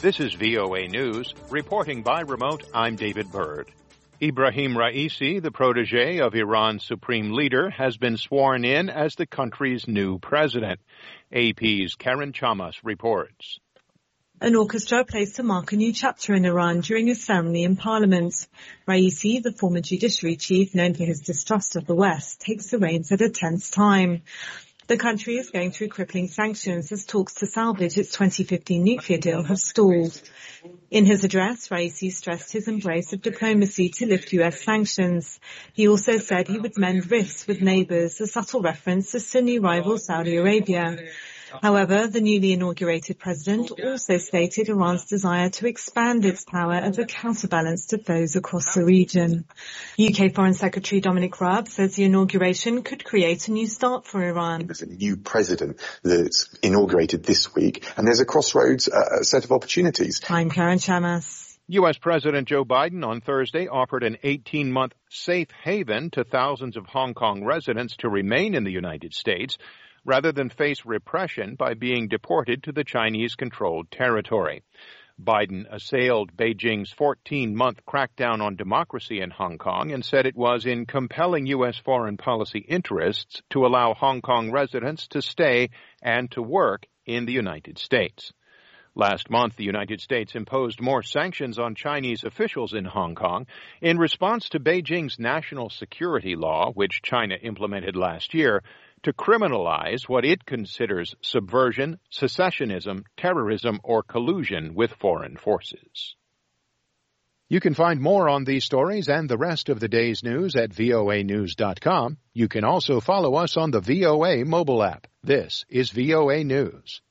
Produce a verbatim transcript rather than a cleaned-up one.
This is V O A News. Reporting by remote, I'm David Byrd. Ebrahim Raisi, the protege of Iran's supreme leader, has been sworn in as the country's new president. A P's Karen Chamas reports. An orchestra plays to mark a new chapter in Iran during a ceremony in Parliament. Raisi, the former judiciary chief known for his distrust of the West, takes the reins at a tense time. The country is going through crippling sanctions as talks to salvage its twenty fifteen nuclear deal have stalled. In his address, Raisi stressed his embrace of diplomacy to lift U S sanctions. He also said he would mend rifts with neighbours, a subtle reference to Sunni rival Saudi Arabia. However, the newly inaugurated president also stated Iran's desire to expand its power as a counterbalance to foes across the region. U K Foreign Secretary Dominic Raab says the inauguration could create a new start for Iran. There's a new president that's inaugurated this week, and there's a crossroads uh, set of opportunities. I'm Karen Chamas. U S. President Joe Biden on Thursday offered an eighteen-month safe haven to thousands of Hong Kong residents to remain in the United States rather than face repression by being deported to the Chinese-controlled territory. Biden assailed Beijing's fourteen-month crackdown on democracy in Hong Kong and said it was in compelling U S foreign policy interests to allow Hong Kong residents to stay and to work in the United States. Last month, the United States imposed more sanctions on Chinese officials in Hong Kong in response to Beijing's national security law, which China implemented last year, to criminalize what it considers subversion, secessionism, terrorism, or collusion with foreign forces. You can find more on these stories and the rest of the day's news at V O A news dot com. You can also follow us on the V O A mobile app. This is V O A News.